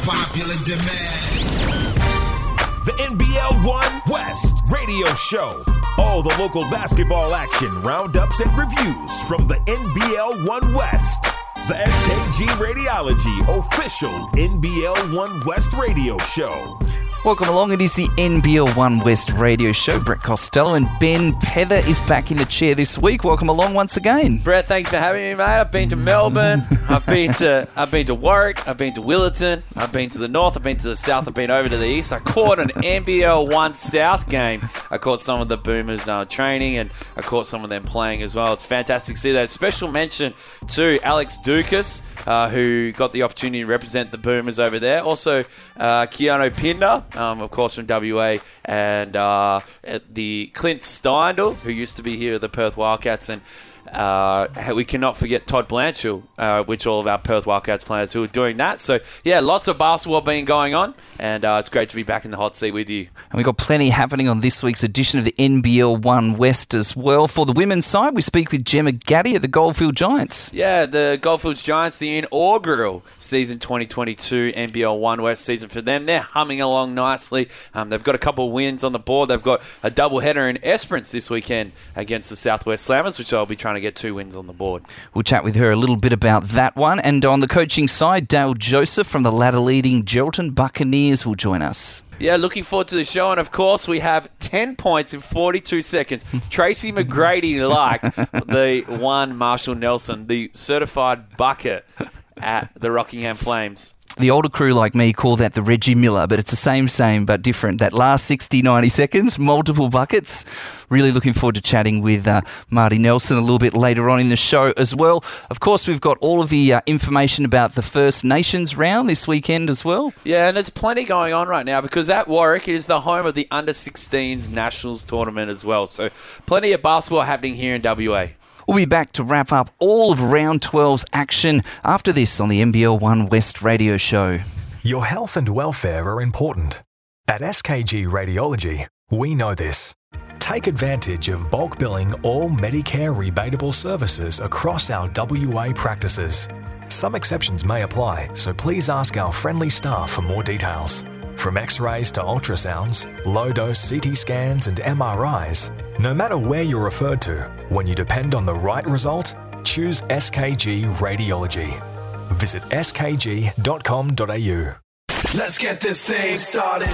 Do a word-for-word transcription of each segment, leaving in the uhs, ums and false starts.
popular demand. The N B L One West Radio Show. All the local basketball action, roundups, and reviews from the N B L One West. The S K G Radiology official N B L One West Radio Show. Welcome along. It is the N B L One West Radio Show. Brett Costello and Ben Pether is back in the chair this week. Welcome along once again. Brett, thanks for having me, mate. I've been to Melbourne. I've been to I've been to Warwick. I've been to Willetton. I've been to the north. I've been to the south. I've been over to the east. I caught an N B L One South game. I caught some of the Boomers uh, training, and I caught some of them playing as well. It's fantastic to see that. Special mention to Alex Dukas, uh, who got the opportunity to represent the Boomers over there. Also, uh, Keanu Pinder. Um, of course, from W A, and uh, the Clint Steindl, who used to be here at the Perth Wildcats, and uh, we cannot forget Todd Blanchard, uh, which all of our Perth Wildcats players who are doing that. So, yeah, lots of basketball being going on, and uh, it's great to be back in the hot seat with you. And we've got plenty happening on this week's edition of the N B L One West as well. For the women's side, we speak with Gemma Gaddy at the Goldfield Giants. Yeah, the Goldfields Giants, the inaugural season twenty twenty-two N B L One West season for them. They're humming along nicely. Um, they've got a couple of wins on the board. They've got a doubleheader in Esperance this weekend against the Southwest Slammers, which I'll be trying to get two wins on the board. We'll chat with her a little bit about that one. And on the coaching side, Dale Joseph from the ladder-leading Geraldton Buccaneers will join us. Yeah, looking forward to the show. And, of course, we have ten points in forty-two seconds. Tracy McGrady, like the one Marshall Nelson, the certified bucket at the Rockingham Flames. The older crew like me call that the Reggie Miller, but it's the same, same, but different. That last sixty, ninety seconds, multiple buckets. Really looking forward to chatting with uh, Marty Nelson a little bit later on in the show as well. Of course, we've got all of the uh, information about the First Nations round this weekend as well. Yeah, and there's plenty going on right now because at Warwick is the home of the under sixteens Nationals tournament as well. So plenty of basketball happening here in W A. We'll be back to wrap up all of Round twelve's action after this on the N B L One West Radio Show. Your health and welfare are important. At S K G Radiology, we know this. Take advantage of bulk billing all Medicare rebatable services across our W A practices. Some exceptions may apply, so please ask our friendly staff for more details. From X-rays to ultrasounds, low-dose C T scans and M R Is, no matter where you're referred to, when you depend on the right result, choose S K G Radiology. Visit s k g dot com dot a u. Let's get this thing started.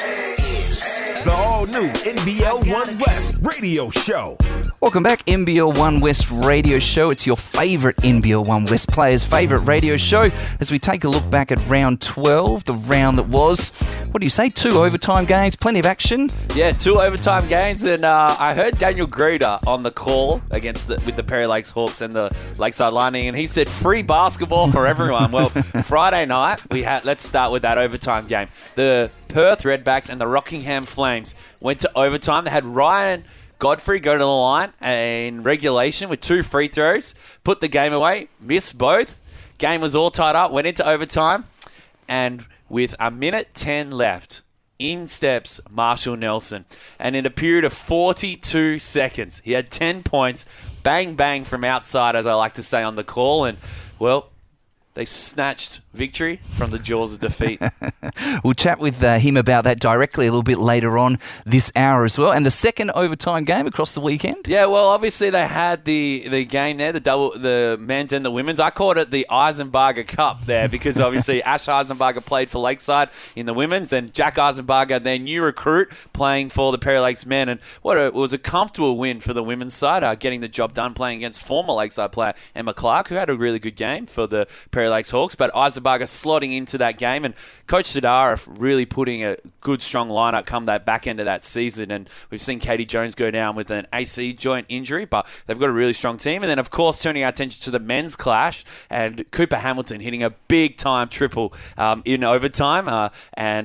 The all-new N B L One West Radio Show. Welcome back, N B L One West Radio Show. It's your favourite N B L One West players' favourite radio show as we take a look back at round twelve, the round that was, what do you say, two overtime games, plenty of action. Yeah, two overtime games, and uh, I heard Daniel Gruder on the call against the, with the Perry Lakes Hawks and the Lakeside Lightning, and he said free basketball for everyone. Well, Friday night, we had. let's start with that overtime game. The Perth Redbacks and the Rockingham Flames went to overtime. They had Ryan Godfrey go to the line in regulation with two free throws, put the game away, missed both. Game was all tied up, went into overtime, and with a minute ten left, in steps Marshall Nelson. And in a period of forty-two seconds, he had ten points, bang, bang from outside, as I like to say on the call, and, well, they snatched victory from the jaws of defeat. We'll chat with uh, him about that directly a little bit later on this hour as well. And the second overtime game across the weekend? Yeah, well, obviously they had the, the game there, the double, the men's and the women's. I called it the Eisenbarger Cup there because obviously Ash Eisenbarger played for Lakeside in the women's, then Jack Eisenbarger, their new recruit, playing for the Perry Lakes men. And what a, it was a comfortable win for the women's side, uh, getting the job done, playing against former Lakeside player Emma Clark, who had a really good game for the Perry Lakes Hawks. But Eisenbarger slotting into that game, and Coach Sidara really putting a good, strong lineup come that back end of that season. And we've seen Katie Jones go down with an A C joint injury, but they've got a really strong team. And then, of course, turning our attention to the men's clash, and Cooper Hamilton hitting a big-time triple um, in overtime. Uh, and but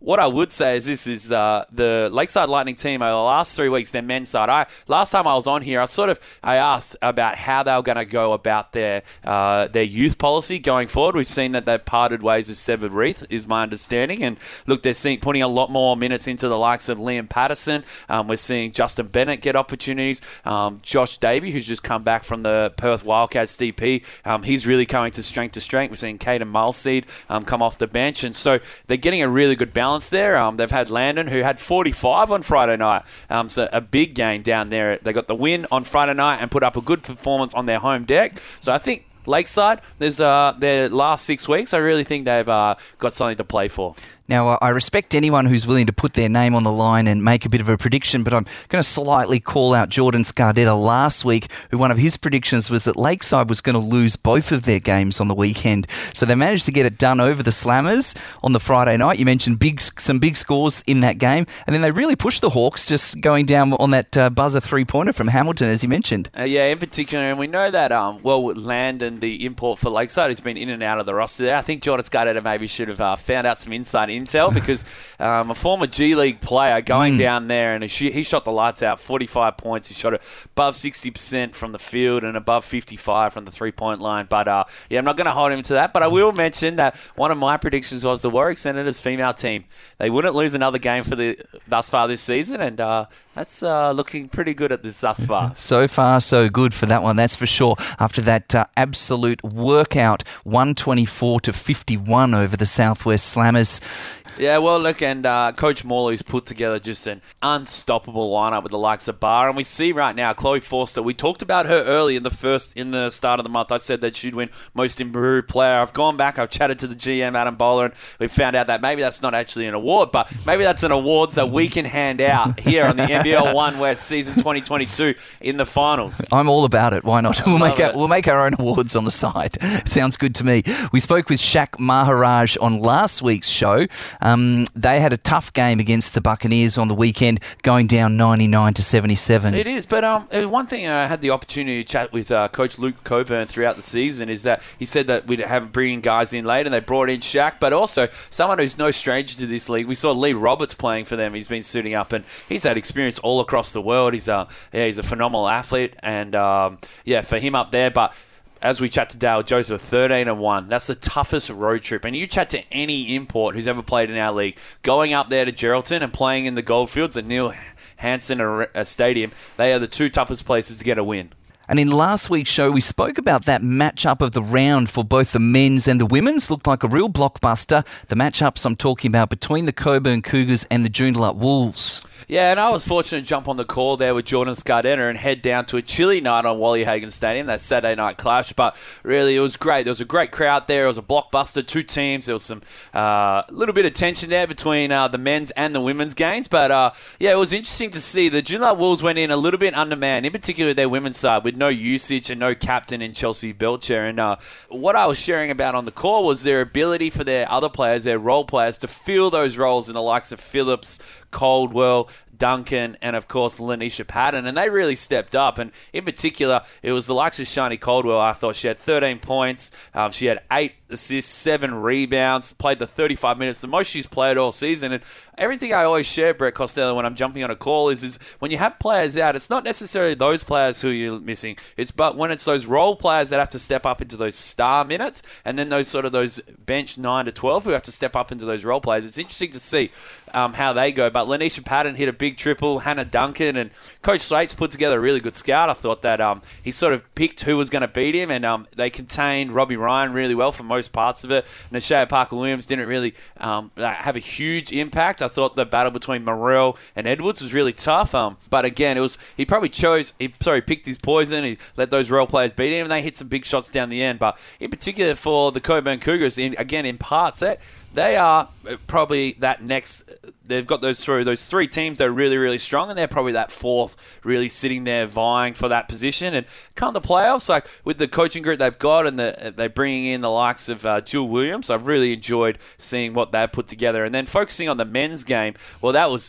what I would say is this is uh, the Lakeside Lightning team over the last three weeks, their men's side. I Last time I was on here, I sort of I asked about how they were going to go about their uh, their youth policy going forward. We've seen that they've parted ways with Severed Reith, is my understanding. And look, they're seeing, putting a lot more minutes into the likes of Liam Patterson. Um, we're seeing Justin Bennett get opportunities. Um, Josh Davey, who's just come back from the Perth Wildcats D P, um, he's really coming to strength to strength. We're seeing Caden Mulseed um, come off the bench. And so they're getting a really good balance there. Um, they've had Landon, who had forty-five on Friday night. Um, so a big game down there. They got the win on Friday night and put up a good performance on their home deck. So I think Lakeside, there's uh, their last six weeks, I really think they've uh, got something to play for. Now, I respect anyone who's willing to put their name on the line and make a bit of a prediction, but I'm going to slightly call out Jordan Scardetta last week, who one of his predictions was that Lakeside was going to lose both of their games on the weekend. So they managed to get it done over the Slammers on the Friday night. You mentioned big, some big scores in that game, and then they really pushed the Hawks, just going down on that uh, buzzer three-pointer from Hamilton, as you mentioned. Uh, yeah, in particular, and we know that, um, well, Landon, the import for Lakeside, has been in and out of the roster there. I think Jordan Scardetta maybe should have uh, found out some inside intel, because um, a former G League player going mm. down there, and he, he shot the lights out, forty-five points. He shot it above sixty percent from the field and above fifty-five from the three-point line. But uh, yeah, I'm not going to hold him to that. But I will mention that one of my predictions was the Warwick Senators female team. They wouldn't lose another game for the thus far this season, and uh, that's uh, looking pretty good at this thus far. So far, so good for that one, that's for sure. After that uh, absolute workout, one twenty-four to fifty-one over the Southwest Slammers. Yeah, well, look, and uh, Coach Morley's put together just an unstoppable lineup with the likes of Barr, and we see right now Chloe Forster. We talked about her early in the first in the start of the month. I said that she'd win Most Improved Player. I've gone back, I've chatted to the G M Adam Bowler, and we found out that maybe that's not actually an award, but maybe that's an awards that we can hand out here on the N B L One West season twenty twenty-two in the finals. I'm all about it. Why not? We'll make our, we'll make our own awards on the side. It sounds good to me. We spoke with Shaq Maharaj on last week's show. Um, they had a tough game against the Buccaneers on the weekend, going down ninety-nine to seventy-seven. It is, but um, one thing I had the opportunity to chat with uh, Coach Luke Coburn throughout the season is that he said that we'd have bringing guys in late, and they brought in Shaq, but also someone who's no stranger to this league. We saw Lee Roberts playing for them. He's been suiting up, and he's had experience all across the world. He's uh, yeah, he's a phenomenal athlete, and um, yeah, for him up there, but. As we chat to Dale Joseph, thirteen and one. That's the toughest road trip. And you chat to any import who's ever played in our league, going up there to Geraldton and playing in the Goldfields at Neil Hansen Stadium, they are the two toughest places to get a win. And in last week's show, we spoke about that matchup of the round for both the men's and the women's. Looked like a real blockbuster. The matchups I'm talking about between the Coburn Cougars and the Joondalup Wolves. Yeah, and I was fortunate to jump on the call there with Jordan Scardetta and head down to a chilly night on Wally Hagan Stadium, that Saturday night clash. But really, it was great. There was a great crowd there. It was a blockbuster, two teams. There was some uh, little bit of tension there between uh, the men's and the women's games. But uh, yeah, it was interesting to see the Joondalup Wolves went in a little bit undermanned, in particular their women's side, with no usage and no captain in Chelsea Belcher. And uh, what I was sharing about on the call was their ability for their other players, their role players, to fill those roles in the likes of Phillips, Caldwell, Duncan, and of course Lanisha Patton, and they really stepped up. And in particular, it was the likes of Shani Caldwell. I thought she had thirteen points. Um, she had eight assists, seven rebounds, played the thirty-five minutes, the most she's played all season. And everything I always share, Brett Costello, when I'm jumping on a call is, is when you have players out, it's not necessarily those players who you're missing. It's but when it's those role players that have to step up into those star minutes, and then those sort of those bench nine to twelve who have to step up into those role players. It's interesting to see um, how they go. But Lanisha Patton hit a big triple, Hannah Duncan, and Coach Slate's put together a really good scout. I thought that um, he sort of picked who was going to beat him, and um, they contained Robbie Ryan really well for most parts of it. Nashaya Parker-Williams didn't really um, have a huge impact. I thought the battle between Morrell and Edwards was really tough. Um, but again, it was he probably chose, he sorry, picked his poison. He let those role players beat him, and they hit some big shots down the end. But in particular for the Coburn Cougars, in, again, in parts, that they are probably that next. They've got those through those three teams that are really, really strong, and they're probably that fourth, really sitting there vying for that position. And come the playoffs, like with the coaching group they've got, and the, they're bringing in the likes of uh, Jill Williams. I've really enjoyed seeing what they've put together. And then focusing on the men's game, well, that was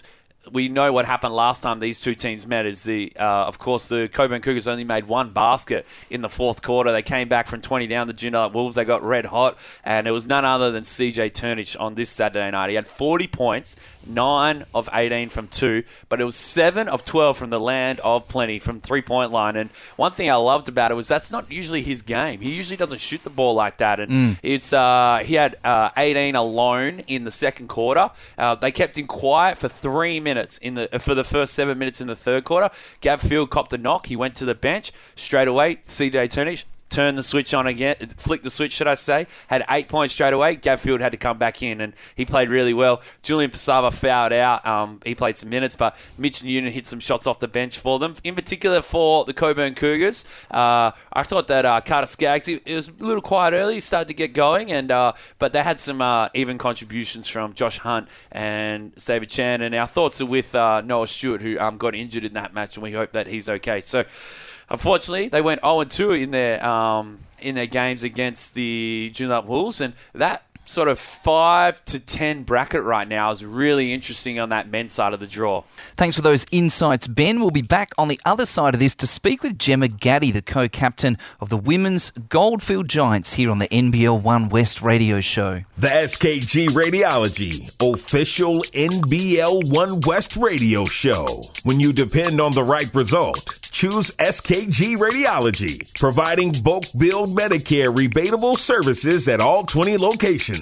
we know what happened last time these two teams met is the, uh, of course, the Cockburn Cougars only made one basket in the fourth quarter. They came back from twenty down, the Joondalup Wolves. They got red hot, and it was none other than C J Turnage on this Saturday night. He had forty points, nine of eighteen from two, but it was seven of twelve from the land of plenty from three-point line. And one thing I loved about it was that's not usually his game. He usually doesn't shoot the ball like that. And mm. it's uh, he had uh, eighteen alone in the second quarter. Uh, they kept him quiet for three minutes in the for the first seven minutes in the third quarter. Gav Field copped a knock. He went to the bench straight away. C J Turnage turned the switch on again, flicked the switch, should I say, had eight points straight away. Gav Field had to come back in, and he played really well. Julian Pasava fouled out. Um, he played some minutes, but Mitch Newton hit some shots off the bench for them. In particular for the Cockburn Cougars, uh, I thought that uh, Carter Skaggs, it was a little quiet early, he started to get going, and uh, but they had some uh, even contributions from Josh Hunt and David Chan, and our thoughts are with uh, Noah Stewart, who um, got injured in that match, and we hope that he's okay. So, unfortunately, they went oh and two in their um, in their games against the Joondalup Wolves, and that sort of five to ten bracket right now is really interesting on that men's side of the draw. Thanks for those insights, Ben. We'll be back on the other side of this to speak with Gemma Gaddy, the co-captain of the Women's Goldfield Giants, here on the N B L One West radio show. The S K G Radiology, official N B L One West radio show. When you depend on the right result, choose S K G Radiology, providing bulk billed Medicare rebatable services at all twenty locations.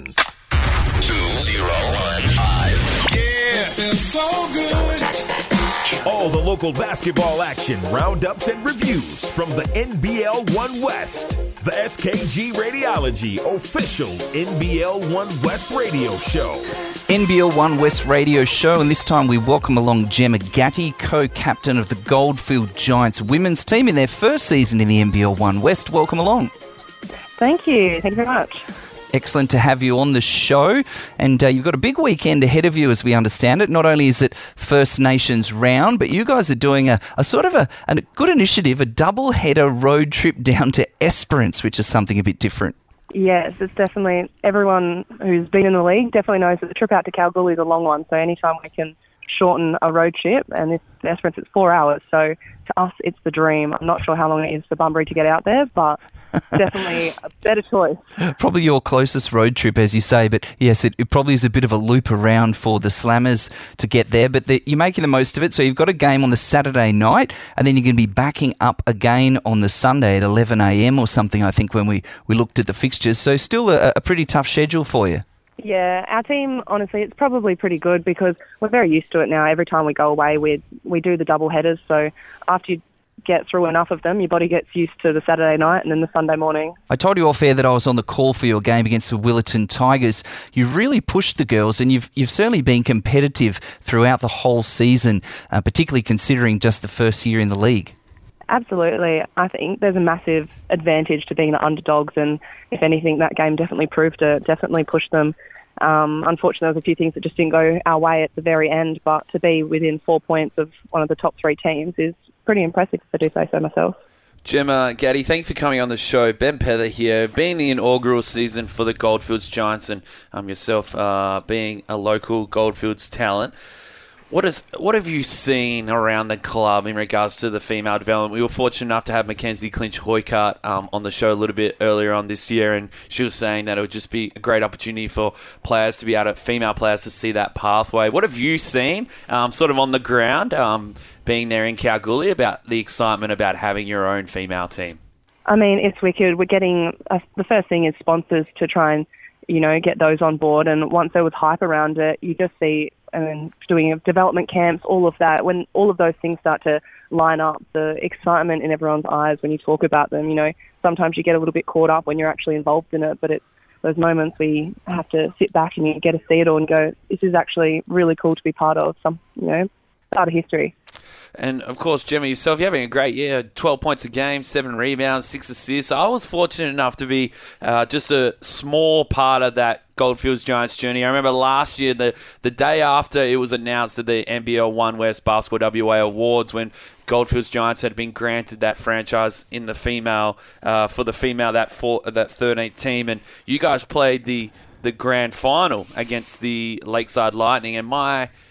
Two, zero, one, five. Yeah, feels so good. All the local basketball action, roundups, and reviews from the N B L One West. The S K G Radiology, official N B L One West radio show. N B L One West radio show, and this time we welcome along Gemma Gaddy, co-captain of the Goldfield Giants women's team in their first season in the N B L One West. Welcome along. Thank you. Thank you very much. Excellent to have you on the show, and uh, you've got a big weekend ahead of you as we understand it. Not only is it First Nations round, but you guys are doing a, a sort of a, a good initiative, a double-header road trip down to Esperance, which is something a bit different. Yes, it's definitely, everyone who's been in the league definitely knows that the trip out to Kalgoorlie is a long one, so anytime we can shorten a road trip, and this Esperance, it's four hours, so to us it's the dream. I'm not sure how long it is for Bunbury to get out there, but definitely a better choice. Probably your closest road trip, as you say, but yes, it, it probably is a bit of a loop around for the Slammers to get there, but the, you're making the most of it. So you've got a game on the Saturday night, and then you're going to be backing up again on the Sunday at eleven a.m. or something, I think, when we, we looked at the fixtures. So still a, a pretty tough schedule for you. Yeah, our team, honestly, it's probably pretty good because we're very used to it now. Every time we go away, we we do the double headers. So after you get through enough of them, your body gets used to the Saturday night and then the Sunday morning. I told you off air that I was on the call for your game against the Willetton Tigers. You've really pushed the girls, and you've you've certainly been competitive throughout the whole season, uh, particularly considering just the first year in the league. Absolutely. I think there's a massive advantage to being the underdogs, and if anything, that game definitely proved it, definitely pushed them. Um, unfortunately, there was a few things that just didn't go our way at the very end, but to be within four points of one of the top three teams is pretty impressive, if I do say so myself. Gemma Gaddy, thanks for coming on the show. Ben Pether here, being the inaugural season for the Goldfields Giants, and um, yourself uh, being a local Goldfields talent. What is what have you seen around the club in regards to the female development? We were fortunate enough to have Mackenzie Clinch-Hoycart um, on the show a little bit earlier on this year, and she was saying that it would just be a great opportunity for players to be able to, female players to see that pathway. What have you seen um, sort of on the ground, um, being there in Kalgoorlie, about the excitement about having your own female team? I mean, it's wicked. We're getting, uh, the first thing is sponsors to try and, you know, get those on board, and once there was hype around it, you just see, and then doing development camps, all of that, when all of those things start to line up, the excitement in everyone's eyes when you talk about them, you know, sometimes you get a little bit caught up when you're actually involved in it, but it's those moments where you have to sit back and you get to see it all and go, this is actually really cool to be part of, some, you know, part of history. And, of course, Gemma, yourself, you're having a great year. twelve points a game, seven rebounds, six assists. I was fortunate enough to be uh, just a small part of that Goldfields Giants journey. I remember last year, the, the day after it was announced that the N B L One West Basketball W A Awards, when Goldfields Giants had been granted that franchise in the female, uh, for the female, that four, that thirteenth team. And you guys played the, the grand final against the Lakeside Lightning. And my...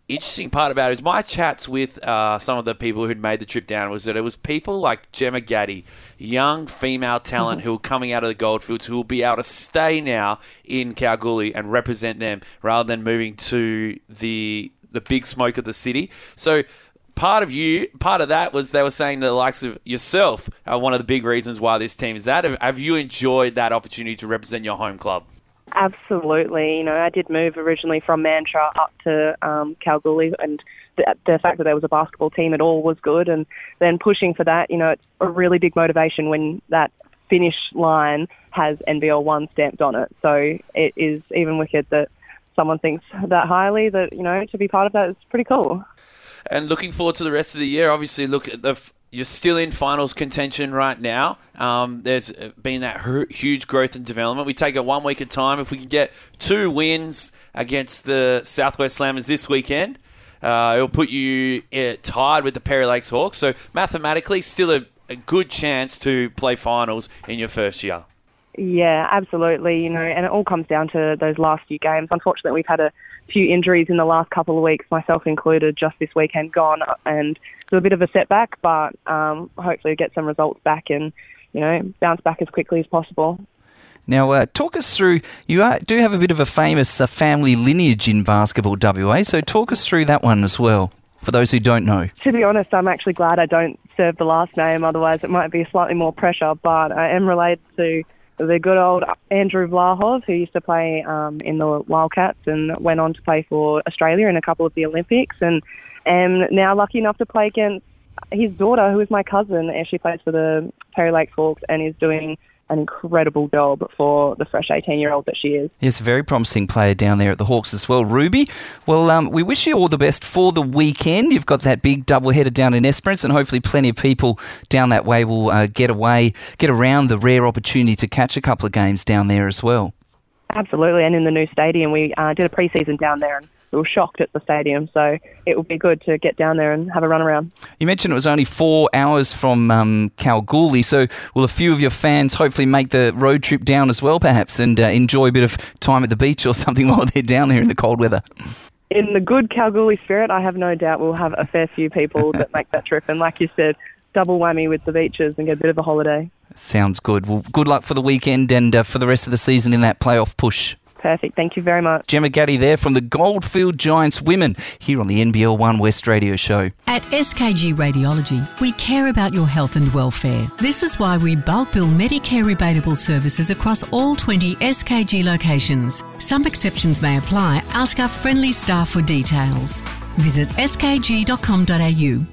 interesting part about it is my chats with uh, some of the people who'd made the trip down was that it was people like Gemma Gaddy, young female talent who are coming out of the Goldfields, who will be able to stay now in Kalgoorlie and represent them rather than moving to the the big smoke of the city. So part of you, part of that was they were saying the likes of yourself are one of the big reasons why this team is that. Have, have you enjoyed that opportunity to represent your home club? Absolutely. You know, I did move originally from Mantra up to um, Kalgoorlie, and the, the fact that there was a basketball team at all was good. And then pushing for that, you know, it's a really big motivation when that finish line has N B L one stamped on it. So it is even wicked that someone thinks that highly, that, you know, to be part of that is pretty cool. And looking forward to the rest of the year. Obviously, look at the. You're still in finals contention right now. Um, there's been that hu- huge growth and development. We take it one week at a time. If we can get two wins against the Southwest Slammers this weekend, uh, it'll put you uh, tied with the Perry Lakes Hawks. So mathematically, still a, a good chance to play finals in your first year. Yeah, absolutely. You know, and it all comes down to those last few games. Unfortunately, we've had a few injuries in the last couple of weeks, myself included, just this weekend gone, and it's a bit of a setback, but um, hopefully get some results back and, you know, bounce back as quickly as possible. Now, uh, talk us through, you are, do have a bit of a famous uh, family lineage in basketball W A, so talk us through that one as well, for those who don't know. To be honest, I'm actually glad I don't serve the last name, otherwise it might be slightly more pressure, but I am related to the good old Andrew Vlahov, who used to play um, in the Wildcats and went on to play for Australia in a couple of the Olympics, and am now lucky enough to play against his daughter, who is my cousin, and she plays for the Perry Lakes Hawks and is doing an incredible job for the fresh eighteen-year-old that she is. Yes, a very promising player down there at the Hawks as well. Ruby, well, um, we wish you all the best for the weekend. You've got that big doubleheader down in Esperance, and hopefully plenty of people down that way will uh, get away, get around the rare opportunity to catch a couple of games down there as well. Absolutely, and in the new stadium. We uh, did a pre-season down there, and we were shocked at the stadium, so it would be good to get down there and have a run around. You mentioned it was only four hours from um, Kalgoorlie, so will a few of your fans hopefully make the road trip down as well, perhaps, and uh, enjoy a bit of time at the beach or something while they're down there in the cold weather? In the good Kalgoorlie spirit, I have no doubt we'll have a fair few people that make that trip, and like you said, double whammy with the beaches and get a bit of a holiday. Sounds good. Well, good luck for the weekend and uh, for the rest of the season in that playoff push. Perfect. Thank you very much. Gemma Gaddy there from the Goldfield Giants Women here on the N B L One West Radio Show. At S K G Radiology, we care about your health and welfare. This is why we bulk bill Medicare rebatable services across all twenty S K G locations. Some exceptions may apply. Ask our friendly staff for details. Visit s k g dot com dot a u.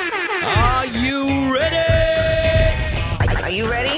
Are you ready? Are you ready?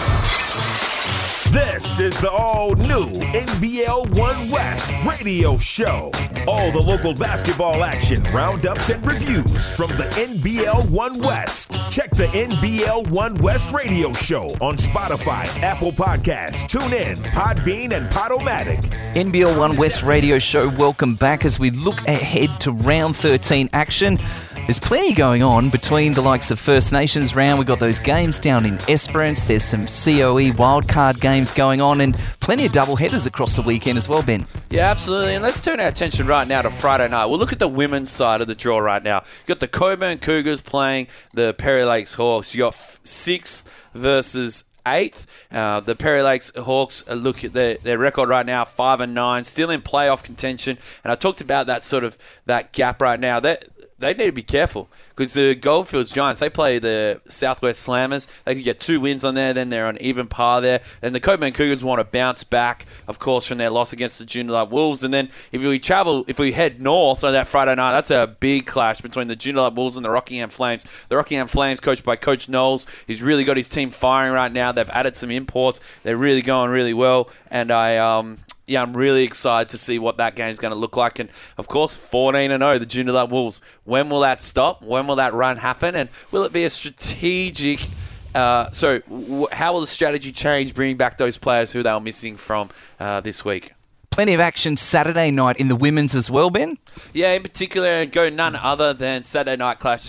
This is the all-new N B L One West Radio Show. All the local basketball action, roundups, and reviews from the N B L One West. Check the N B L One West Radio Show on Spotify, Apple Podcasts, TuneIn, Podbean, and Podomatic. N B L One West Radio Show, welcome back as we look ahead to round thirteen action. There's plenty going on between the likes of First Nations round. We've got those games down in Esperance. There's some C O E wildcard games going on and plenty of double headers across the weekend as well, Ben. Yeah, absolutely. And let's turn our attention right now to Friday night. We'll look at the women's side of the draw right now. You've got the Coburn Cougars playing the Perry Lakes Hawks. You've got sixth versus eighth. Uh, the Perry Lakes Hawks uh, look at their, their record right now, five and nine, still in playoff contention. And I talked about that sort of that gap right now. That they need to be careful because the Goldfields Giants, they play the Southwest Slammers. They could get two wins on there, then they're on even par there. And the Coburn Cougars want to bounce back, of course, from their loss against the Joondalup Wolves. And then if we travel, if we head north on that Friday night, that's a big clash between the Joondalup Wolves and the Rockingham Flames. The Rockingham Flames, coached by Coach Knowles, he's really got his team firing right now. They've added some imports. They're really going really well. And I... um. Yeah, I'm really excited to see what that game's going to look like. And, of course, fourteen and oh, the Joondalup Wolves. When will that stop? When will that run happen? And will it be a strategic... Uh, so, w- how will the strategy change bringing back those players who they were missing from uh, this week? Plenty of action Saturday night in the women's as well, Ben? Yeah, in particular, go none other than Saturday night clash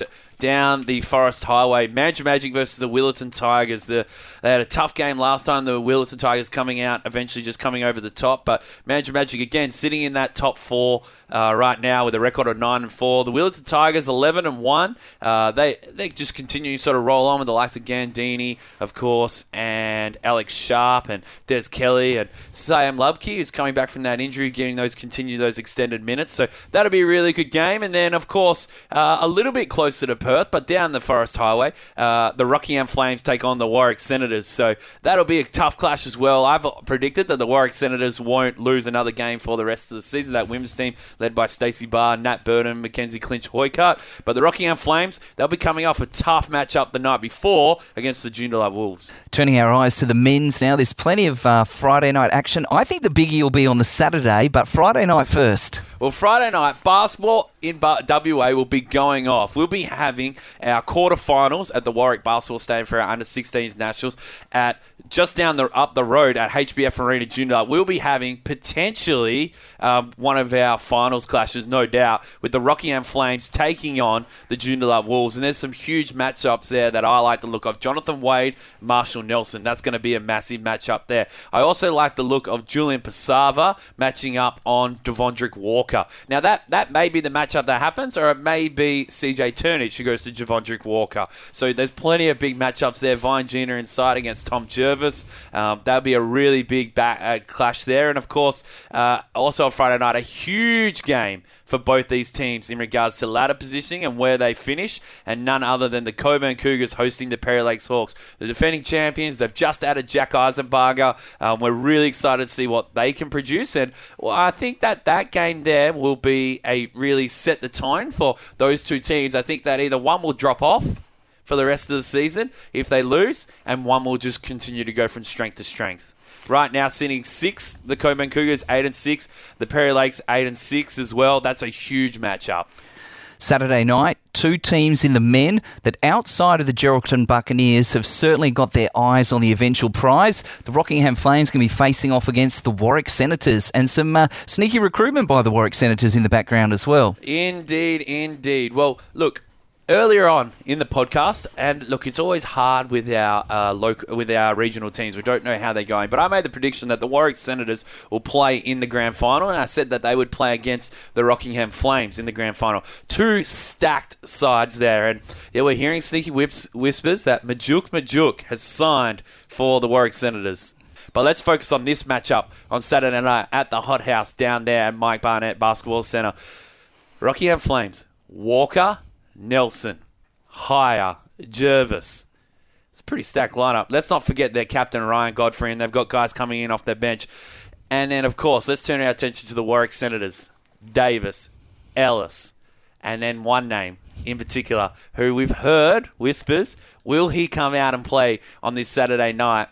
down the Forest Highway. Mandurah Magic versus the Willetton Tigers. The, they had a tough game last time. The Willetton Tigers coming out, eventually just coming over the top. But Mandurah Magic, again, sitting in that top four uh, right now with a record of nine and four. The Willetton Tigers, eleven and one. Uh, they, they just continue to sort of roll on with the likes of Gandini, of course, and Alex Sharp and Des Kelly and Sam Lubke, who's coming back from that injury, getting those continue those extended minutes. So that'll be a really good game. And then, of course, uh, a little bit closer to Perth, but down the Forest Highway, uh, the Rockingham Flames take on the Warwick Senators. So that'll be a tough clash as well. I've predicted that the Warwick Senators won't lose another game for the rest of the season. That women's team led by Stacey Barr, Nat Burton, Mackenzie Clinch-Hoycutt. But the Rockingham Flames, they'll be coming off a tough matchup the night before against the Joondalup Wolves. Turning our eyes to the men's now, there's plenty of uh, Friday night action. I think the biggie will be on the Saturday, but Friday night first. Well, Friday night, basketball in W A will be going off. We'll be having our quarterfinals at the Warwick Basketball Stadium for our under sixteens nationals at just down the up the road at H B F Arena Joondalup. We'll be having potentially um, one of our finals clashes, no doubt, with the Rockingham Flames taking on the Joondalup Wolves. And there's some huge matchups there that I like the look of. Jonathan Wade, Marshall Nelson. That's going to be a massive matchup there. I also like the look of Julian Pasava matching up on Devondrick Walker. Now, that, that may be the matchup that happens, or it may be C J Turnage who goes to Devondrick Walker. So there's plenty of big matchups there. Vine Gina inside against Tom Jervis. Um, that'll be a really big back, uh, clash there. And, of course, uh, also on Friday night, a huge game for both these teams in regards to ladder positioning and where they finish, and none other than the Coburn Cougars hosting the Perry Lakes Hawks. The defending champions, they've just added Jack Eisenbarger. Um, we're really excited to see what they can produce, and well, I think that that game there will be a really set the tone for those two teams. I think that either one will drop off for the rest of the season if they lose, and one will just continue to go from strength to strength. Right now, sitting sixth, the Coburn Cougars eight and six, the Perry Lakes eight and six as well. That's a huge matchup. Saturday night, two teams in the men that outside of the Geraldton Buccaneers have certainly got their eyes on the eventual prize. The Rockingham Flames can be facing off against the Warwick Senators, and some uh, sneaky recruitment by the Warwick Senators in the background as well. Indeed, indeed. Well, look, earlier on in the podcast, and look, it's always hard with our uh, local, with our regional teams. We don't know how they're going, but I made the prediction that the Warwick Senators will play in the grand final, and I said that they would play against the Rockingham Flames in the grand final. Two stacked sides there, and yeah, we're hearing sneaky whips, whispers that Majuk Majuk has signed for the Warwick Senators. But let's focus on this matchup on Saturday night at the Hot House down there at Mike Barnett Basketball Centre. Rockingham Flames, Walker, Nelson, Hire, Jervis. It's a pretty stacked lineup. Let's not forget their captain, Ryan Godfrey, and they've got guys coming in off their bench. And then, of course, let's turn our attention to the Warwick Senators, Davis, Ellis, and then one name in particular who we've heard whispers, will he come out and play on this Saturday night?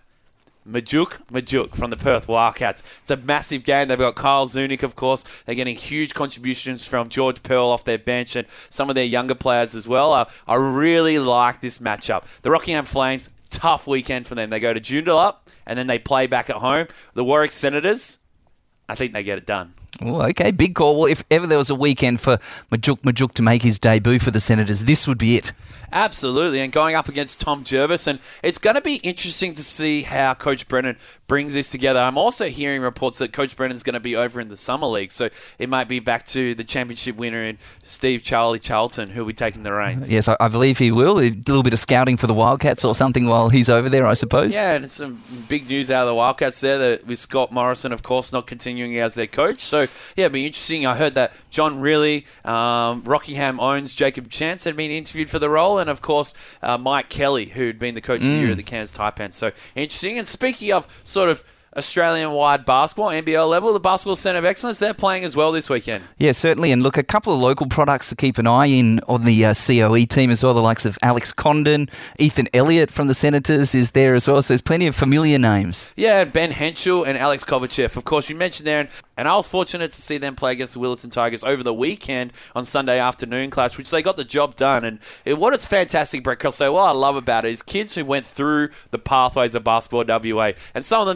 Majuk Majuk from the Perth Wildcats. It's a massive game. They've got Kyle Zunick, of course. They're getting huge contributions from George Pearl off their bench and some of their younger players as well. Uh, I really like this matchup. The Rockingham Flames, tough weekend for them. They go to Joondalup and then they play back at home. The Warwick Senators, I think they get it done. Oh, okay, big call. Well, if ever there was a weekend for Majuk Majuk to make his debut for the Senators, this would be it. Absolutely, and going up against Tom Jervis, and it's going to be interesting to see how Coach Brennan brings this together. I'm also hearing reports that Coach Brennan's going to be over in the Summer League, so it might be back to the championship winner in Steve Charlie Charlton, who'll be taking the reins. Yes, I believe he will. A little bit of scouting for the Wildcats or something while he's over there, I suppose. Yeah, and some big news out of the Wildcats there, that with Scott Morrison, of course, not continuing as their coach. So, yeah, it'll be interesting. I heard that John Riley, um, Rockingham owns Jacob Chance, had been interviewed for the role, and of course, uh, Mike Kelly, who'd been the coach mm. of the year at the Cairns Taipans. So, interesting. And speaking of sort of Australian-wide basketball, N B L level, the Basketball Centre of Excellence, they're playing as well this weekend. Yeah, certainly. And look, a couple of local products to keep an eye in on the uh, C O E team as well. The likes of Alex Condon, Ethan Elliott from the Senators is there as well. So there's plenty of familiar names. Yeah, Ben Henschel and Alex Kovachev. Of course, you mentioned there, and, and I was fortunate to see them play against the Willetton Tigers over the weekend on Sunday afternoon clash, which they got the job done. And it, what it's fantastic, Brett Costello, what I love about it is kids who went through the pathways of basketball W A, and some of them didn't represent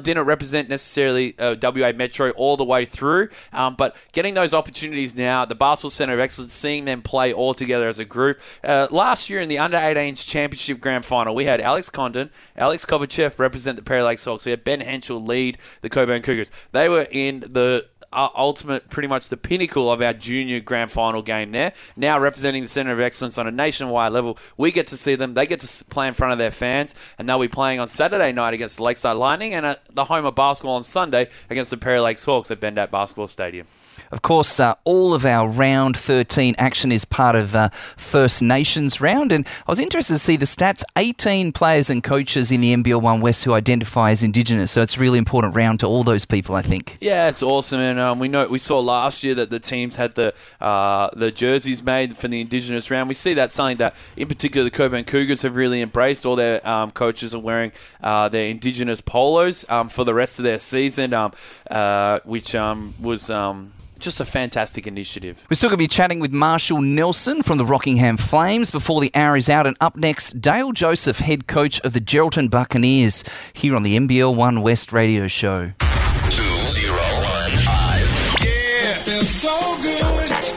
represent necessarily uh, W A Metro all the way through, um, but getting those opportunities now at the Basketball Centre of Excellence, seeing them play all together as a group. Uh, last year in the under eighteens Championship Grand Final, we had Alex Condon, Alex Kovachev represent the Perry Lakes Hawks. We had Ben Henschel lead the Coburn Cougars. They were in the uh, ultimate, pretty much the pinnacle of our junior grand final game there. Now representing the Centre of Excellence on a nationwide level, we get to see them. They get to play in front of their fans, and they'll be playing on Saturday night against the Lakeside Lightning and at the home of basketball on Sunday against the Perry Lakes Hawks at Bendat Basketball Stadium. Of course, uh, all of our round thirteen action is part of uh, First Nations round, and I was interested to see the stats. eighteen players and coaches in the N B L one West who identify as Indigenous, so it's a really important round to all those people, I think. Yeah, it's awesome, and um, we know we saw last year that the teams had the uh, the jerseys made for the Indigenous round. We see that's something that, in particular, the Coburn Cougars have really embraced. All their um, coaches are wearing uh, their Indigenous polos um, for the rest of their season, um, uh, which um, was... Um, Just a fantastic initiative. We're still going to be chatting with Marshall Nelson from the Rockingham Flames before the hour is out. And up next, Dale Joseph, head coach of the Geraldton Buccaneers, here on the N B L one West radio show. two zero one five. Yeah, feels so good.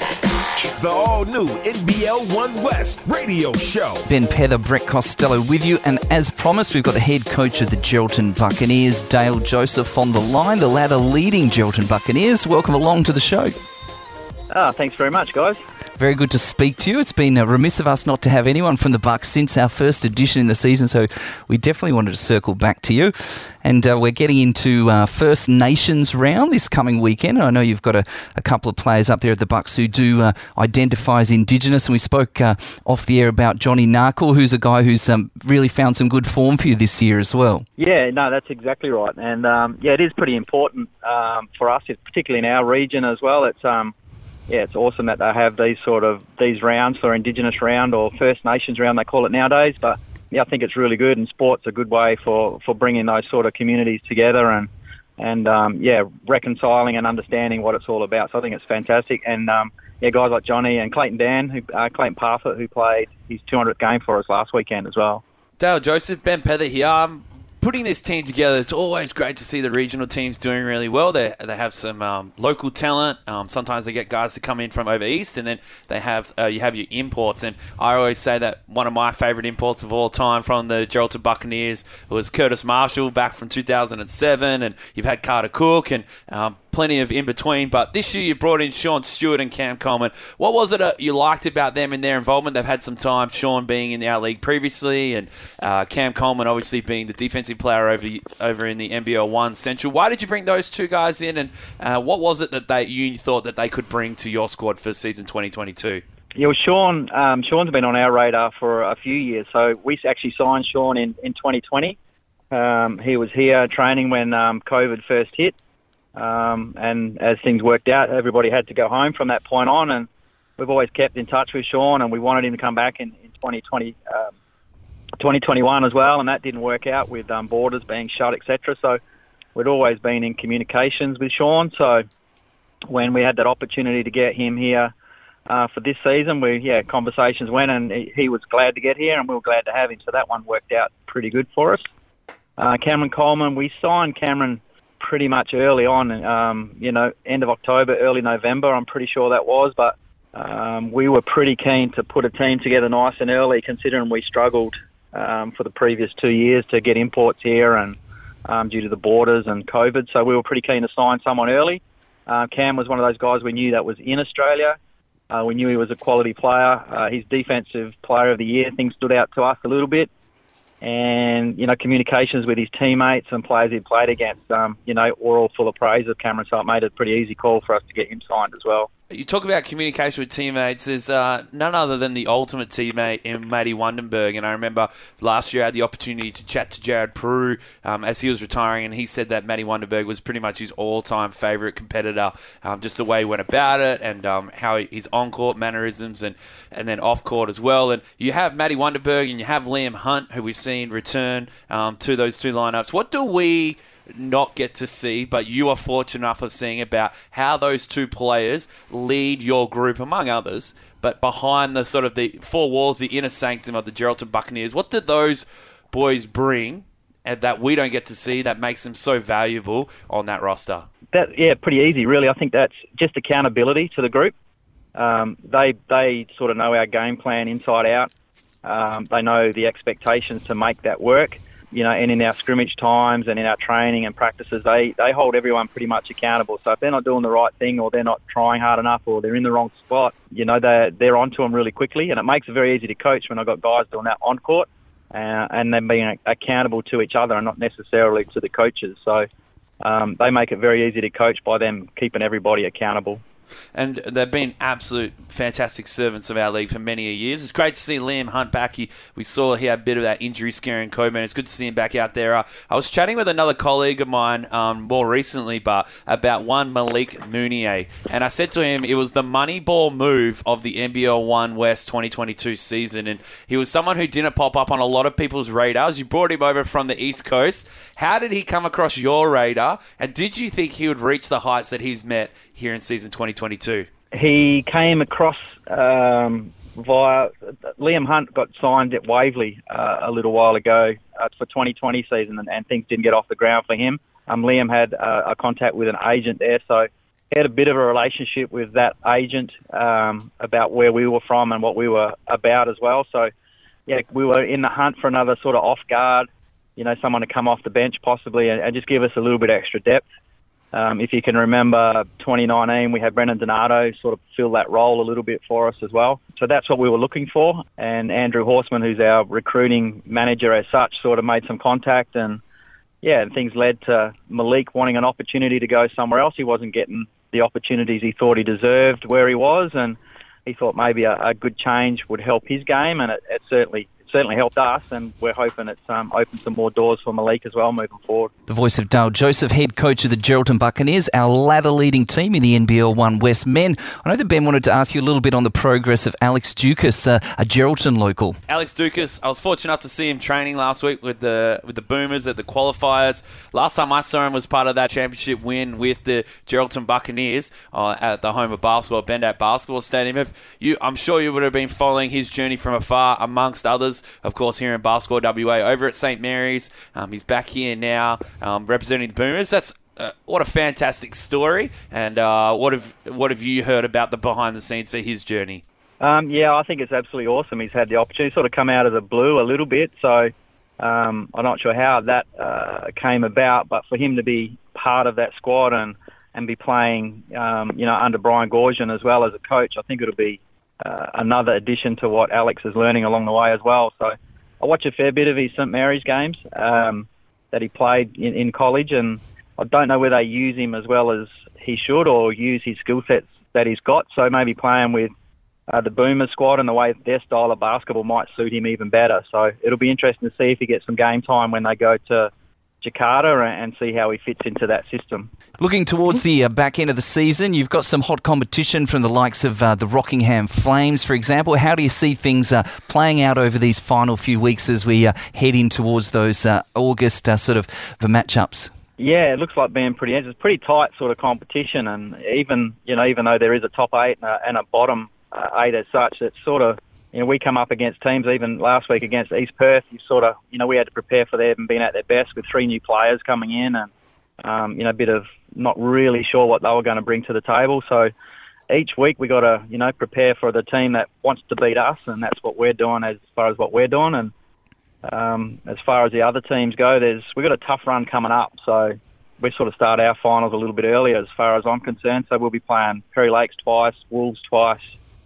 The all-new N B L one West radio show. Ben Pether, Brett Costello with you. And as promised, we've got the head coach of the Geraldton Buccaneers, Dale Joseph, on the line. The latter leading Geraldton Buccaneers. Welcome along to the show. Ah, thanks very much, guys. Very good to speak to you. It's been uh, remiss of us not to have anyone from the Bucks since our first edition in the season, so we definitely wanted to circle back to you. And uh, we're getting into uh, First Nations round this coming weekend. I know you've got a, a couple of players up there at the Bucks who do uh, identify as Indigenous, and we spoke uh, off the air about Johnny Narkle, who's a guy who's um, really found some good form for you this year as well. Yeah, no, that's exactly right. And, um, yeah, it is pretty important um, for us, particularly in our region as well. It's... Um, Yeah, it's awesome that they have these sort of these rounds for Indigenous round or First Nations round, they call it nowadays. But yeah, I think it's really good, and sport's a good way for, for bringing those sort of communities together and and um, yeah, reconciling and understanding what it's all about. So I think it's fantastic. And um, yeah, guys like Johnny and Clayton Dan, who, uh, Clayton Parfitt, who played his two hundredth game for us last weekend as well. Dale Joseph, Ben Pether here. Um, putting this team together, it's always great to see the regional teams doing really well. They they have some um, local talent. Um, sometimes they get guys to come in from over east, and then they have uh, you have your imports. And I always say that one of my favourite imports of all time from the Geraldton Buccaneers was Curtis Marshall back from two thousand seven, and you've had Carter Cook and um, plenty of in between. But this year you brought in Sean Stewart and Cam Coleman. What was it uh, you liked about them and their involvement? They've had some time, Sean being in our league previously, and uh, Cam Coleman obviously being the defensive player over over in the N B L one Central. Why did you bring those two guys in, and uh, what was it that they you thought that they could bring to your squad for season twenty twenty-two? Yeah, well, Sean, um, Sean's been on our radar for a few years. So we actually signed Sean in, in twenty twenty. Um, he was here training when um, COVID first hit. Um, and as things worked out, everybody had to go home from that point on. And we've always kept in touch with Sean, and we wanted him to come back in, in twenty twenty, um, twenty twenty-one as well. And that didn't work out with um, borders being shut, et cetera. So we'd always been in communications with Sean. So when we had that opportunity to get him here uh, for this season, we yeah conversations went, and he, he was glad to get here, and we were glad to have him. So that one worked out pretty good for us. Uh, Cameron Coleman, we signed Cameron pretty much early on, um, you know, end of October, early November, I'm pretty sure that was. But um, we were pretty keen to put a team together nice and early, considering we struggled um, for the previous two years to get imports here and um, due to the borders and COVID. So we were pretty keen to sign someone early. Uh, Cam was one of those guys we knew that was in Australia. Uh, we knew he was a quality player. Uh, his defensive player of the year thing stood out to us a little bit. And, you know, communications with his teammates and players he played against, um, you know, were all full of praise of Cameron, so it made it a pretty easy call for us to get him signed as well. You talk about communication with teammates. There's uh, none other than the ultimate teammate in Matty Wundenberg. And I remember last year I had the opportunity to chat to Jared Prue um, as he was retiring, and he said that Matty Wundenberg was pretty much his all-time favourite competitor, um, just the way he went about it and um, how he, his on-court mannerisms and, and then off-court as well. And you have Matty Wundenberg and you have Liam Hunt, who we've seen return um, to those two lineups. What do we not get to see, but you are fortunate enough of seeing about how those two players lead your group, among others, but behind the sort of the four walls, the inner sanctum of the Geraldton Buccaneers? What do those boys bring and that we don't get to see that makes them so valuable on that roster? That yeah, pretty easy, really. I think that's just accountability to the group. Um, they they sort of know our game plan inside out. Um, they know the expectations to make that work. You know, and in our scrimmage times and in our training and practices, they, they hold everyone pretty much accountable. So if they're not doing the right thing, or they're not trying hard enough, or they're in the wrong spot, you know, they're, they're onto them really quickly. And it makes it very easy to coach when I've got guys doing that on court, uh, and then being accountable to each other and not necessarily to the coaches. So um, they make it very easy to coach by them keeping everybody accountable. And they've been absolute fantastic servants of our league for many years. It's great to see Liam Hunt back. He, we saw he had a bit of that injury scare in COVID. It's good to see him back out there. Uh, I was chatting with another colleague of mine um, more recently, but about one Malik Mounier. And I said to him it was the money ball move of the N B L one West twenty twenty-two season. And he was someone who didn't pop up on a lot of people's radars. You brought him over from the East Coast. How did he come across your radar? And did you think he would reach the heights that he's met here in season twenty twenty-two? He came across um, via... Liam Hunt got signed at Waverley uh, a little while ago uh, for twenty twenty season, and, and things didn't get off the ground for him. Um, Liam had uh, a contact with an agent there, so he had a bit of a relationship with that agent um, about where we were from and what we were about as well. So, yeah, we were in the hunt for another sort of off-guard, you know, someone to come off the bench possibly and, and just give us a little bit extra depth. Um, if you can remember twenty nineteen, we had Brendan Donato sort of fill that role a little bit for us as well. So that's what we were looking for. And Andrew Horseman, who's our recruiting manager as such, sort of made some contact. And, yeah, and things led to Malik wanting an opportunity to go somewhere else. He wasn't getting the opportunities he thought he deserved where he was. And he thought maybe a, a good change would help his game. And it, it certainly certainly helped us, and we're hoping it's um, opened some more doors for Malik as well moving forward. The voice of Dale Joseph, head coach of the Geraldton Buccaneers, our ladder-leading team in the N B L one West men. I know that Ben wanted to ask you a little bit on the progress of Alex Dukas, uh, a Geraldton local. Alex Dukas, I was fortunate enough to see him training last week with the with the Boomers at the qualifiers. Last time I saw him was part of that championship win with the Geraldton Buccaneers uh, at the home of basketball, Bendat Basketball Stadium. If you, I'm sure you would have been following his journey from afar, amongst others, of course, here in Basketball W A, over at Saint Mary's. Um, he's back here now, um, representing the Boomers. That's uh, what a fantastic story. And uh, what have what have you heard about the behind the scenes for his journey? Um, yeah, I think it's absolutely awesome. He's had the opportunity to sort of come out of the blue a little bit, so um, I'm not sure how that uh, came about, but for him to be part of that squad and, and be playing, um, you know, under Brian Goorjian as well as a coach, I think it'll be uh, another addition to what Alex is learning along the way as well. So I watch a fair bit of his Saint Mary's games um, that he played in, in college, and I don't know whether they use him as well as he should or use his skill sets that he's got. So maybe playing with uh, the Boomers squad and the way their style of basketball might suit him even better. So it'll be interesting to see if he gets some game time when they go to Jakarta and see how he fits into that system. Looking towards the uh, back end of the season, you've got some hot competition from the likes of uh, the Rockingham Flames, for example. How do you see things uh, playing out over these final few weeks as we uh, head in towards those uh, August uh, sort of the matchups? Yeah, it looks like being pretty. It's a pretty tight sort of competition, and even you know, even though there is a top eight and a, and a bottom uh, eight as such, it's sort of, you know, we come up against teams. Even last week against East Perth, you sort of, you know, we had to prepare for them being at their best with three new players coming in, and um, you know, a bit of not really sure what they were going to bring to the table. So each week we got to, you know, prepare for the team that wants to beat us, and that's what we're doing as far as what we're doing. And um, as far as the other teams go, there's we've got a tough run coming up. So we sort of start our finals a little bit earlier as far as I'm concerned. So we'll be playing Perry Lakes twice, Wolves twice,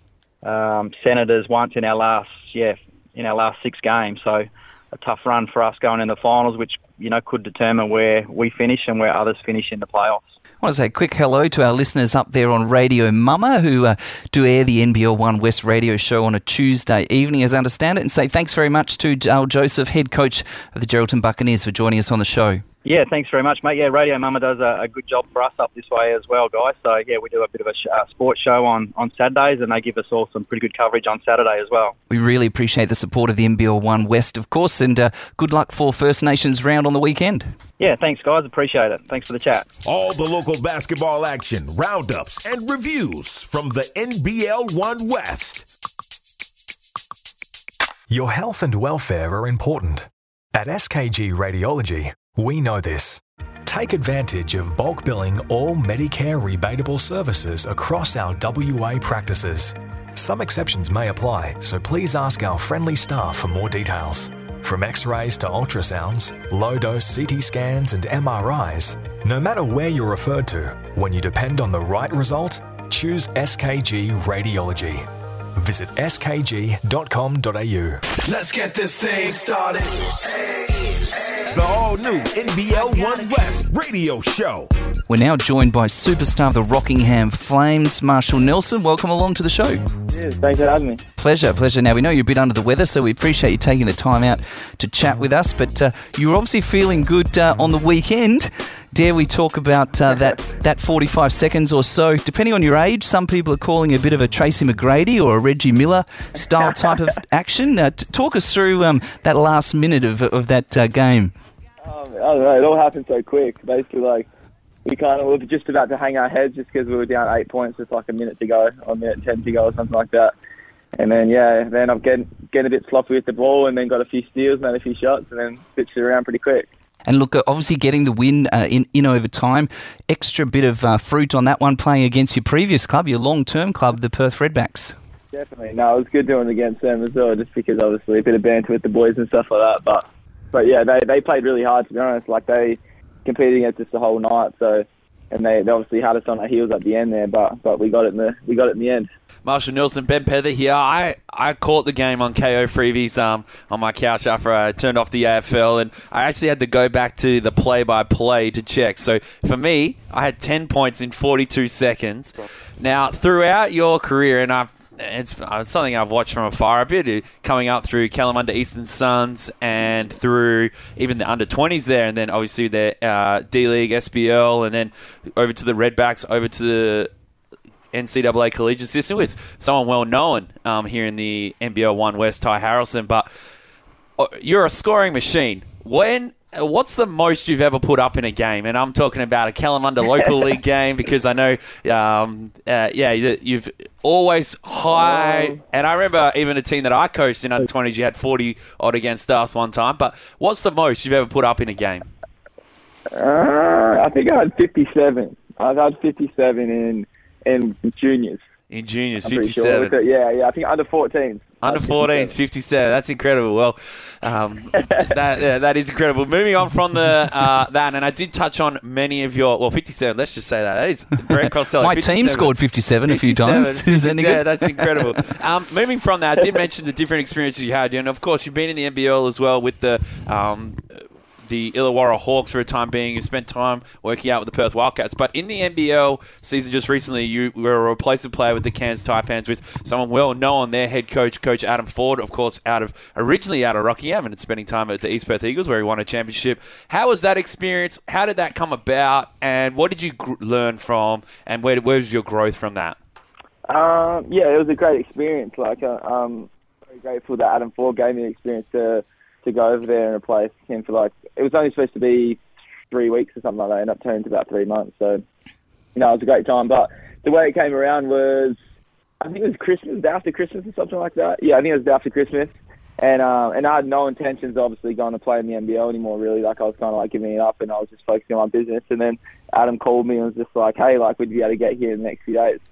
um, Senators once in our last, yeah, in our last six games. So a tough run for us going in the finals, which, you know, could determine where we finish and where others finish in the playoffs. I want to say a quick hello to our listeners up there on Radio Mama who uh, do air the N B L one West radio show on a Tuesday evening, as I understand it, and say thanks very much to Dale Joseph, head coach of the Geraldton Buccaneers, for joining us on the show. Yeah, thanks very much, mate. Yeah, Radio Mama does a, a good job for us up this way as well, guys. So, yeah, we do a bit of a sh- uh, sports show on, on Saturdays, and they give us all some pretty good coverage on Saturday as well. We really appreciate the support of the N B L one West, of course, and uh, good luck for First Nations round on the weekend. Yeah, thanks, guys. Appreciate it. Thanks for the chat. All the local basketball action, roundups, and reviews from the N B L one West. Your health and welfare are important. At S K G Radiology, we know this. Take advantage of bulk billing all Medicare rebatable services across our W A practices. Some exceptions may apply, so please ask our friendly staff for more details. From X-rays to ultrasounds, low-dose C T scans and M R Is, no matter where you're referred to, when you depend on the right result, choose S K G Radiology. Visit s k g dot com dot a u. Let's get this thing started. The all-new N B L One West radio show. We're now joined by superstar of the Rockingham Flames, Marshall Nelson. Welcome along to the show. Yes, thanks for having me. Pleasure, pleasure. Now, we know you're a bit under the weather, so we appreciate you taking the time out to chat with us, but uh, you were obviously feeling good uh, on the weekend. Dare we talk about uh, that, that forty-five seconds or so? Depending on your age, some people are calling it a bit of a Tracy McGrady or a Reggie Miller style type of action. Uh, t- talk us through um, that last minute of, of that uh, game. Um, I don't know, it all happened so quick. Basically, like, we kind of were just about to hang our heads just because we were down eight points with like a minute to go, or a minute ten to go or something like that. And then, yeah, then I'm getting, getting a bit sloppy with the ball and then got a few steals, made a few shots, and then pitched it around pretty quick. And look, obviously getting the win uh, in, in overtime, extra bit of uh, fruit on that one playing against your previous club, your long-term club, the Perth Redbacks. Definitely. No, it was good doing it against them as well, just because obviously a bit of banter with the boys and stuff like that. But, but yeah, they, they played really hard, to be honest. Like, they competed against us the whole night, so... And they, they obviously had us on our heels at the end there, but but we got it in the we got it in the end. Marshall Nelson, Ben Pether here. I, I caught the game on K O Freebies um, on my couch after I turned off the A F L, and I actually had to go back to the play-by-play to check. So for me, I had ten points in forty-two seconds. Now, throughout your career, and I've It's something I've watched from afar a bit, coming up through Kalamunda Eastern Suns and through even the under twenties there, and then obviously the uh, D-League, S B L, and then over to the Redbacks, over to the N C double A collegiate system with someone well known um, here in the N B L One West, Ty Harrelson. But you're a scoring machine. When... What's the most you've ever put up in a game? And I'm talking about a Kalamunda local league game, because I know, um, uh, yeah, you've always high. And I remember even a team that I coached in under twenties, you had forty odd against us one time. But what's the most you've ever put up in a game? Uh, I think I had fifty-seven. I've had fifty-seven in in juniors. In juniors, I'm fifty-seven. Sure. Yeah, yeah. I think under fourteens. Under fourteens, fifty-seven. That's incredible. Well, um, that yeah, that is incredible. Moving on from the uh, that, and I did touch on many of your, well, fifty-seven, let's just say that. That is Brent Costello. My team scored fifty-seven, fifty-seven a few times. Is that any good? Yeah, that's incredible. um, moving from that, I did mention the different experiences you had. And, of course, you've been in the N B L as well with the... Um, the Illawarra Hawks for a time being. You spent time working out with the Perth Wildcats. But in the N B L season just recently, you were a replacement player with the Cairns Taipans with someone well known, their head coach, Coach Adam Ford, of course, out of originally out of Rockingham and spending time at the East Perth Eagles where he won a championship. How was that experience? How did that come about? And what did you gr- learn from? And where, where was your growth from that? Um, yeah, it was a great experience. Like, uh, um, very grateful that Adam Ford gave me the experience to to go over there and replace him for like, it was only supposed to be three weeks or something like that. It ended up turning into about three months. So, you know, it was a great time. But the way it came around was, I think it was Christmas, after Christmas or something like that. Yeah, I think it was after Christmas. And uh, and I had no intentions of obviously going to play in the N B L anymore, really. Like, I was kind of like giving it up and I was just focusing on my business. And then Adam called me and was just like, hey, like, would you be able to get here in the next few days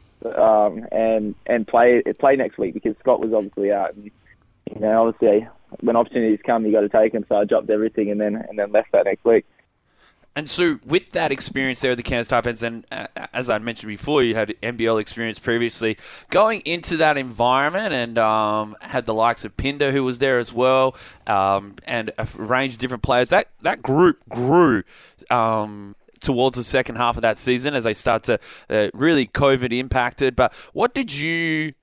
um, and and play play next week, because Scott was obviously out. And, you know, obviously, when opportunities come, you got to take them. So I dropped everything and then and then left that next week. And so, with that experience there at the Cairns Taipans, and uh, as I mentioned before, you had N B L experience previously. Going into that environment, and um, had the likes of Pinder, who was there as well, um, and a range of different players. That that group grew um, towards the second half of that season as they start to uh, really COVID impacted. But what did you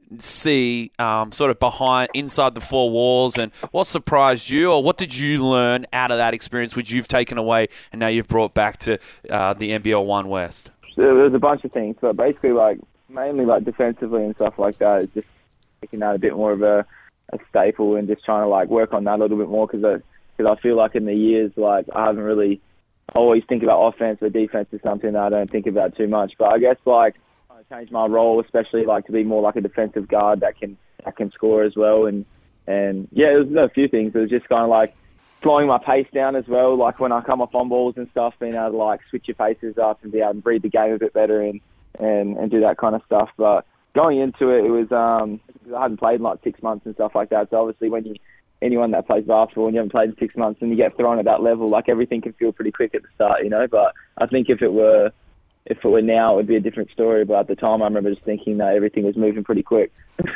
see um, sort of behind, inside the four walls, and what surprised you, or what did you learn out of that experience which you've taken away and now you've brought back to uh, the N B L One West? There was a bunch of things, but basically, like, mainly like defensively and stuff like that, it's just making that a bit more of a, a staple and just trying to like work on that a little bit more, because I, cause I feel like in the years, like, I haven't really always think about offense, but defense is something that I don't think about too much. But I guess, like, change my role, especially like to be more like a defensive guard that can that can score as well. And and yeah, there was a few things. It was just kind of like slowing my pace down as well. Like when I come off on balls and stuff, being able to like switch your paces up and be able to read the game a bit better and, and, and do that kind of stuff. But going into it, it was um, I hadn't played in like six months and stuff like that. So obviously, when you anyone that plays basketball and you haven't played in six months and you get thrown at that level, like everything can feel pretty quick at the start, you know. But I think if it were if it were now, it would be a different story. But at the time, I remember just thinking that everything was moving pretty quick.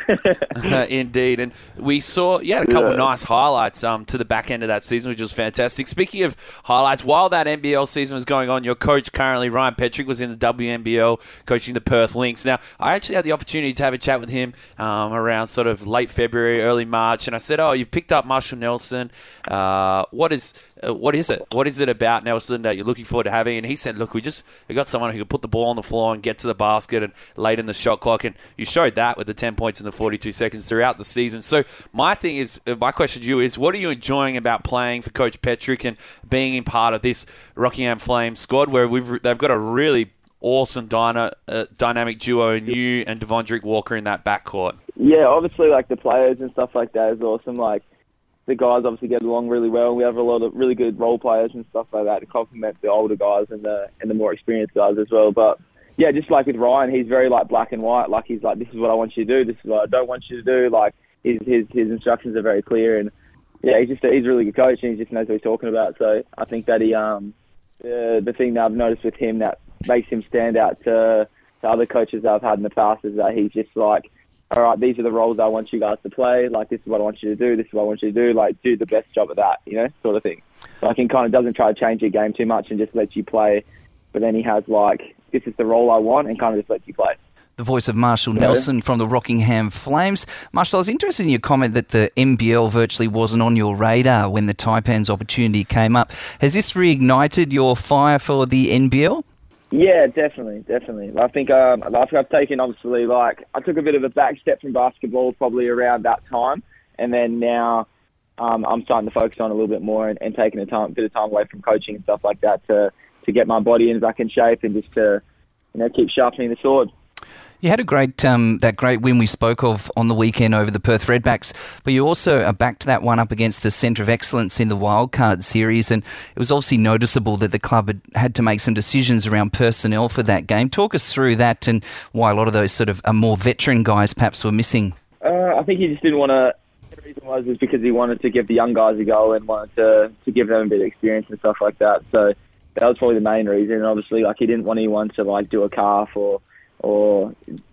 uh, indeed. And we saw, you had a couple Yeah. of nice highlights um, to the back end of that season, which was fantastic. Speaking of highlights, while that N B L season was going on, your coach currently, Ryan Petrick, was in the W N B L coaching the Perth Lynx. Now, I actually had the opportunity to have a chat with him um, around sort of late February, early March, and I said, oh, you've picked up Marshall Nelson. Uh, what is... Uh, what is it? What is it about Nelson that you're looking forward to having? And he said, look, we just we got someone who can put the ball on the floor and get to the basket and late in the shot clock. And you showed that with the ten points in the forty-two seconds throughout the season. So my thing is, uh, my question to you is, what are you enjoying about playing for Coach Petrick and being in part of this Rockingham Flames squad where we've they've got a really awesome dyna, uh, dynamic duo in you and Devondrick Walker in that backcourt? Yeah, obviously, like the players and stuff like that is awesome. Like the guys obviously get along really well. We have a lot of really good role players and stuff like that to complement the older guys and the and the more experienced guys as well. But yeah, just like with Ryan, he's very like black and white. Like he's like, this is what I want you to do. This is what I don't want you to do. Like his his his instructions are very clear. And yeah, he's just a, he's a really good coach and he just knows what he's talking about. So I think that he um the the thing that I've noticed with him that makes him stand out to to other coaches that I've had in the past is that he's just like, all right, these are the roles I want you guys to play. Like, this is what I want you to do. This is what I want you to do. Like, do the best job at that, you know, sort of thing. So I think kind of doesn't try to change your game too much and just lets you play. But then he has, like, this is the role I want and kind of just lets you play. The voice of Marshall Nelson from the Rockingham Flames. Marshall, I was interested in your comment that the N B L virtually wasn't on your radar when the Taipans opportunity came up. Has this reignited your fire for the N B L? Yeah, definitely, definitely. I think um, I think I've taken, obviously, like, I took a bit of a back step from basketball probably around that time, and then now um, I'm starting to focus on a little bit more and, and taking a time, bit of time away from coaching and stuff like that to, to get my body in back in shape and just to, you know, keep sharpening the sword. You had a great um, that great win we spoke of on the weekend over the Perth Redbacks, but you also backed that one up against the Centre of Excellence in the Wildcard Series, and it was obviously noticeable that the club had had to make some decisions around personnel for that game. Talk us through that and why a lot of those sort of uh, more veteran guys perhaps were missing. Uh, I think he just didn't want to. The reason was is because he wanted to give the young guys a go and wanted to to give them a bit of experience and stuff like that. So that was probably the main reason. And obviously, like, he didn't want anyone to like do a calf or. or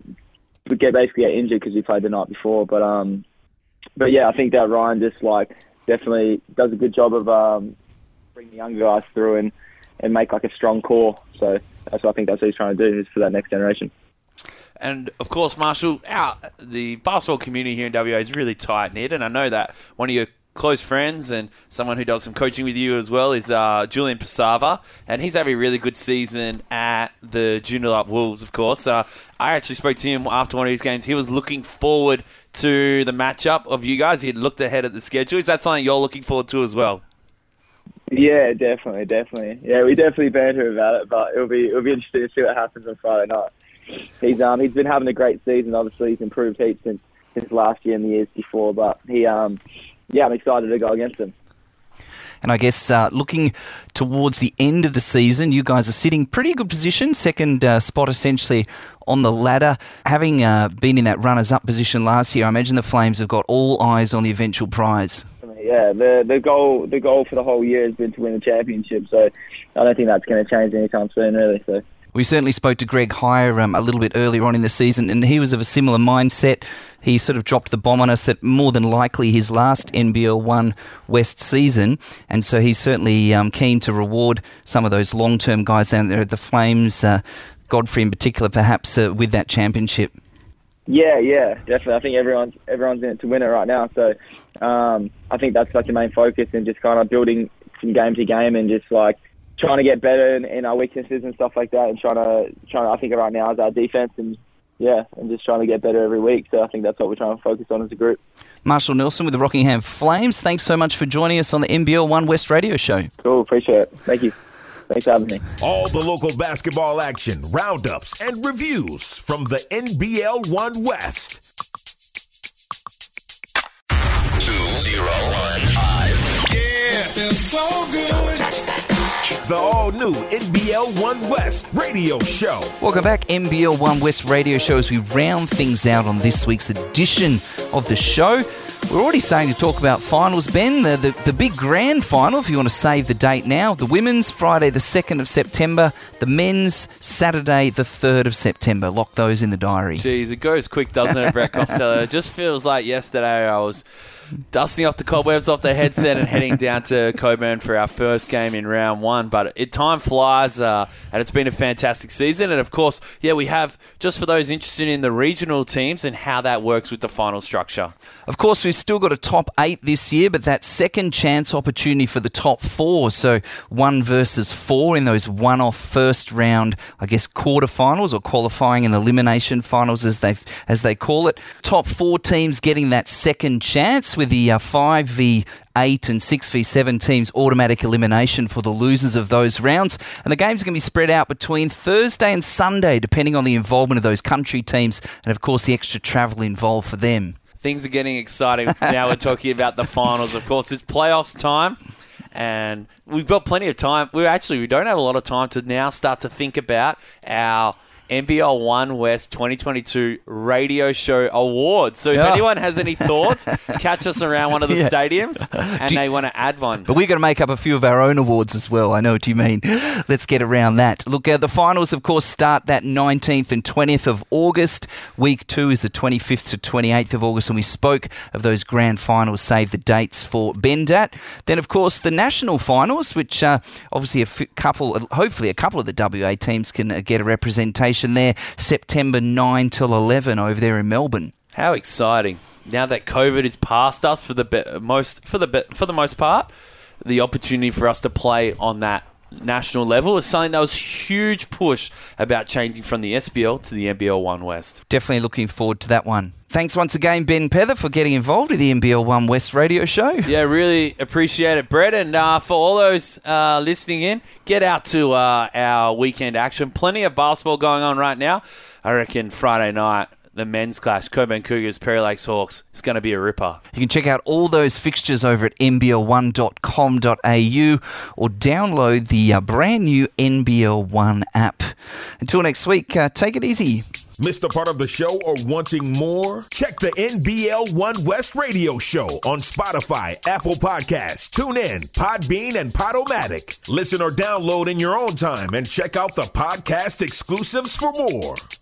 get basically get injured because we played the night before. But um, but yeah, I think that Ryan just like definitely does a good job of um, bringing the younger guys through and, and make like a strong core. So that's what I think that's what he's trying to do is for that next generation. And, of course, Marshall, our, the basketball community here in W A is really tight-knit, and I know that one of your close friends and someone who does some coaching with you as well is uh, Julian Pasava, and he's having a really good season at the Joondalup Wolves, of course. Uh, I actually spoke to him after one of his games. He was looking forward to the matchup of you guys. He had looked ahead at the schedule. Is that something you're looking forward to as well? Yeah, definitely, definitely. Yeah, we definitely banter about it, but it'll be it'll be interesting to see what happens on Friday night. He's um he's been having a great season. Obviously, he's improved heaps since since last year and the years before. But he um yeah, I'm excited to go against him. And I guess uh, looking towards the end of the season, you guys are sitting pretty good position, second uh, spot essentially on the ladder. Having uh, been in that runners-up position last year, I imagine the Flames have got all eyes on the eventual prize. Yeah, the the goal the goal for the whole year has been to win the championship, so I don't think that's going to change anytime soon, really. So. We certainly spoke to Greg Heyer um, a little bit earlier on in the season, and he was of a similar mindset. He sort of dropped the bomb on us that more than likely his last N B L one West season, and so he's certainly um, keen to reward some of those long-term guys down there at the Flames, uh, Godfrey in particular, perhaps uh, with that championship. Yeah, yeah, definitely. I think everyone's everyone's in it to win it right now, so um, I think that's like the main focus, and just kind of building from game to game and just like trying to get better in, in our weaknesses and stuff like that, and trying to trying to, I think right now is our defense, and yeah, and just trying to get better every week. So I think that's what we're trying to focus on as a group. Marshall Nelson with the Rockingham Flames. Thanks so much for joining us on the N B L one West radio show. Cool, appreciate it. Thank you. Thanks for having me. All the local basketball action, roundups, and reviews from the N B L one West. Two zero one five. Yeah. so good. The all-new N B L One West radio show. Welcome back, N B L One West radio show, as we round things out on this week's edition of the show. We're already starting to talk about finals, Ben. The, the, the big grand final, if you want to save the date now. The women's, Friday the second of September. The men's, Saturday the third of September. Lock those in the diary. Jeez, it goes quick, doesn't it, Brett Costello? It just feels like yesterday I was dusting off the cobwebs off the headset and heading down to Coburn for our first game in round one. But it time flies, uh, and it's been a fantastic season. And, of course, yeah, we have, just for those interested in the regional teams and how that works with the final structure. Of course, we've still got a top eight this year, but that second chance opportunity for the top four. So one versus four in those one-off first round, I guess, quarterfinals or qualifying and elimination finals, as they as they call it. Top four teams getting that second chance, with the uh, five v eight and six v seven teams automatic elimination for the losers of those rounds. And the games are going to be spread out between Thursday and Sunday, depending on the involvement of those country teams and, of course, the extra travel involved for them. Things are getting exciting. Now we're talking about the finals. Of course, it's playoffs time, and we've got plenty of time. We actually we don't have a lot of time to now start to think about our N B L One West twenty twenty-two Radio Show Awards. So if Yeah. anyone has any thoughts, catch us around one of the Yeah. stadiums, and Do- they want to add one. But we're going to make up a few of our own awards as well. I know what you mean. Let's get around that. Look, uh, the finals, of course, start that nineteenth and twentieth of August. Week two is the twenty-fifth to twenty-eighth of August, and we spoke of those grand finals. Save the dates for Bendat. Then, of course, the national finals, which uh, obviously a f- couple, hopefully a couple of the W A teams can uh, get a representation there. September ninth till eleven over there in Melbourne. How exciting! Now that COVID is past us for the be- most for the be- for the most part, the opportunity for us to play on that national level is something that was a huge push about changing from the S B L to the N B L One West. Definitely looking forward to that one. Thanks once again, Ben Pether, for getting involved with the N B L One West radio show. Yeah, really appreciate it, Brett. And uh, for all those uh, listening in, get out to uh, our weekend action. Plenty of basketball going on right now. I reckon Friday night, the men's clash, Coburn Cougars, Perry Lakes Hawks, it's going to be a ripper. You can check out all those fixtures over at n b l one dot com dot a u or download the uh, brand new N B L One app. Until next week, uh, take it easy. Missed a part of the show or wanting more? Check the N B L One West radio show on Spotify, Apple Podcasts, TuneIn, Podbean, and Podomatic. Listen or download in your own time and check out the podcast exclusives for more.